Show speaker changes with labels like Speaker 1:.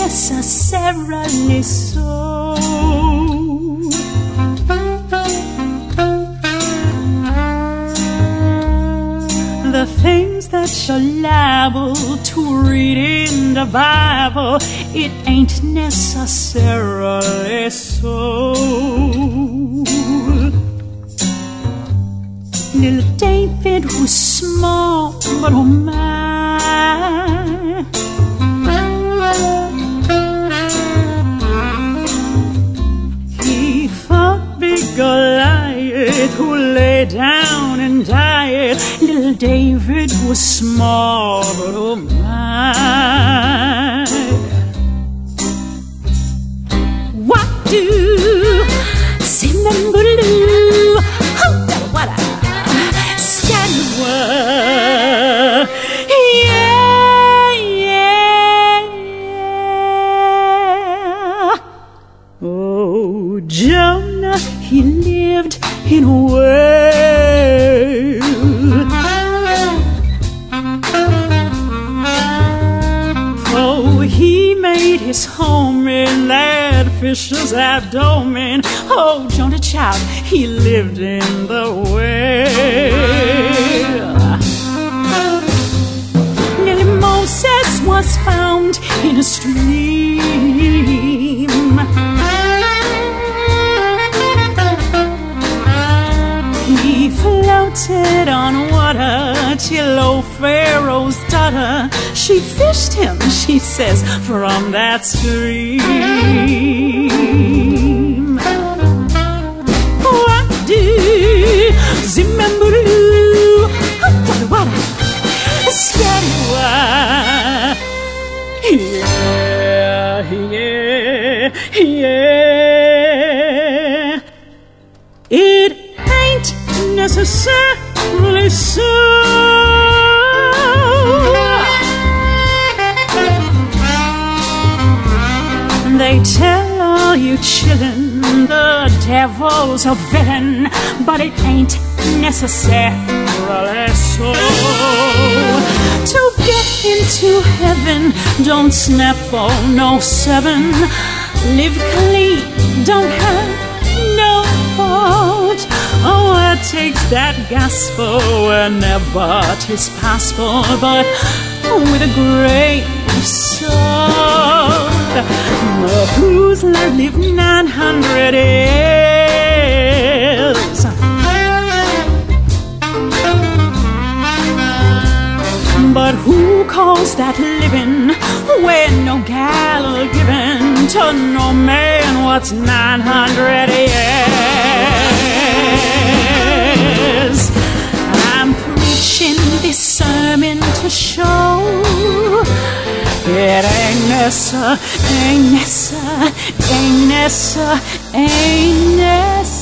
Speaker 1: necessarily so. The things that you're liable to read in the Bible, it ain't necessarily so. Little David was small, but oh my, he fought big Goliath, who lay down and died. Little David was small, but oh my, what do Simambulu, what Scandalwood, yeah, yeah, yeah. Oh, Jonah, he lived in a world. Oh, he made his home in that fish's abdomen. Oh, Jonah child, he lived in the well. Nearly Moses was found in a stream. He floated on water till old Pharaoh's daughter, she fished him, she says, from that stream. What do Zimambulu, what Scandalwood, yeah, yeah, yeah. It ain't necessarily so. They tell all you chillin' the devil's a villain, but it ain't necessarily so. To get into heaven, don't snap for no 7. Live clean, don't have no fault. Oh, it takes that gospel whenever 'tis possible, but with a grain of salt. Methuselah lived 900 years, but who calls that living when no gal given to no man? What's 900 years? I'm preaching this sermon to show it ain't necessary.